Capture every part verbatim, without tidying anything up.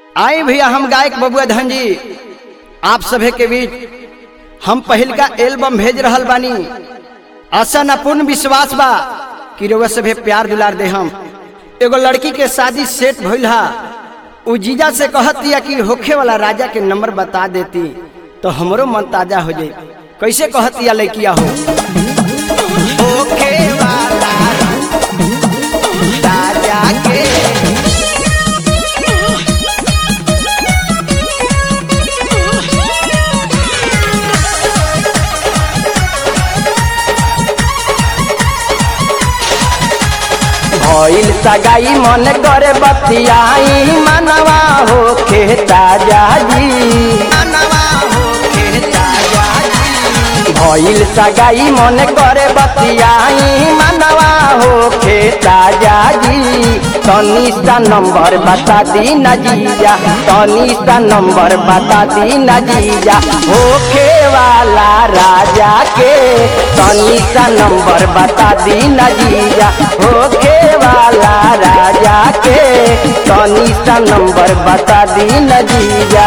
आए भैया, हम गायक बबुआ धन जी आप सभे के बीच हम पहल का एल्बम भेज रहल बानी। आशा न पूर्ण विश्वास बा कि रउआ सभे प्यार दुलार दे। हम एगो लड़की के शादी सेट भइल हा, उ जीजा से कहत दिया कि होखे वाला राजा के नंबर बता देती तो हमरो मन ताजा हो जाए। कैसे कहत दिया लड़किया हो होखे वाला राजा के भइल सगाई मन करे बतियाई मनवा होखे ताजा जी, मनवा होखे ताजा जी। भइल सगाई मन करे बतियाई मनवा होखे ताजा जी। तनी सा नंबर बता दी न जीजा, तनी सा नंबर बता दी न जीजा होखे वाला राजा के। तनी सा नंबर बता दी न जीजा होखे वाला राजा के। तनी सा नंबर बता दी न जीजा।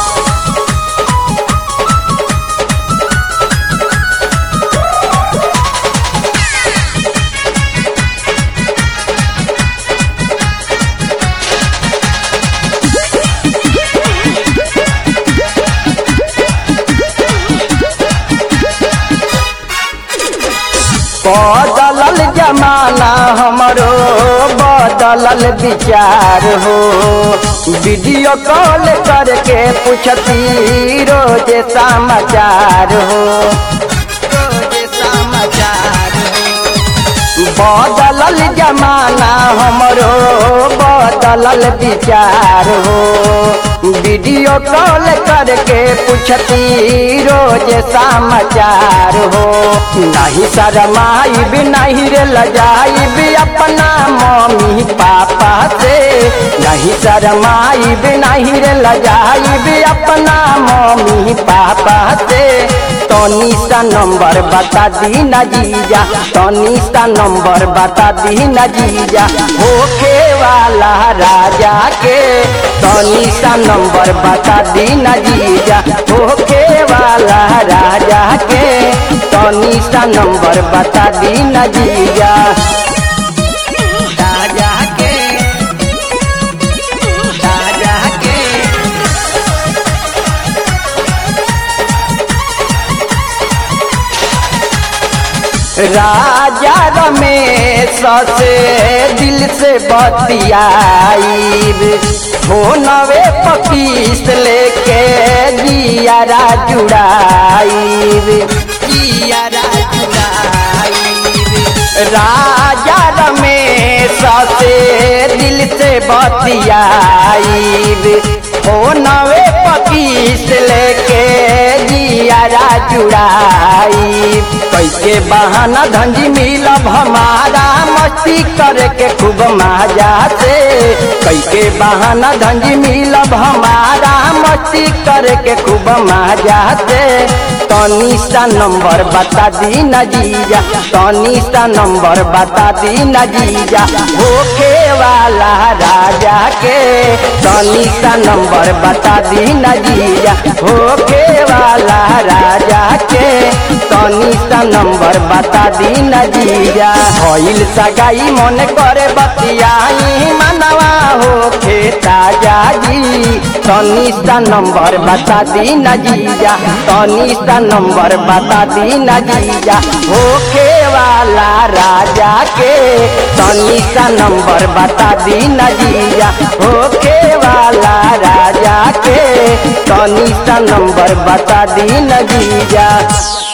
बदलल जमाना हमरो बदलल विचार हो। वीडियो कॉल करके पूछती रोज समाचार हो, रोज समाचार हो। बदलल जमाना हमरो बदलल विचार हो। वीडियो कॉल करके पूछती रोज समाचार हो। नहीं शरमाई भी नहीं रे लजाई भी अपना मम्मी पापा से। नहीं शरमाई भी नहीं रे लजाई भी अपना मम्मी पापा से। तनी सा नंबर बता दी न जीजा, तनी सा नंबर बता दी न जीजा होखे वाला राजा के। तनी सा नंबर बता दी न जीजा होखे वाला राजा के। तनी सा नंबर बता दी न जीजा राजा के, राजा के। राजा रमेश से दिल से बतियाईब फोनवे पकीस लेके जियारा जुड़ाईब, जियारा जुड़ाईब। राजा रमेश से दिल से बतियाईब फोनवे पकीस लेके जियारा जुड़ाईब। कैसे बहाना धंजी मिलब हमारा मस्ती करके खूब मजा से। कैसे बहाना धंजी मिलब हमारा मस्ती करके खूब मजा से। तनी सा नंबर बता दी न जीजा, तनी सा नंबर बता दी न जीजा होखे वाला राजा के। तनी सा नंबर बता दी न जीजा होखे वाला राजा के। तनी सा नंबर बता दी न जीजा। भइल सगाई मन करे बतियाई मनवा होखे ताजा जी। तनी सा नंबर बता दी न जीजा, तनी सा नंबर बता दी न जीजा होखे वाला राजा के। तनी सा नंबर बता दी न जीजा होखे वाला राजा के। तनी सा नंबर बता दी न जीजा।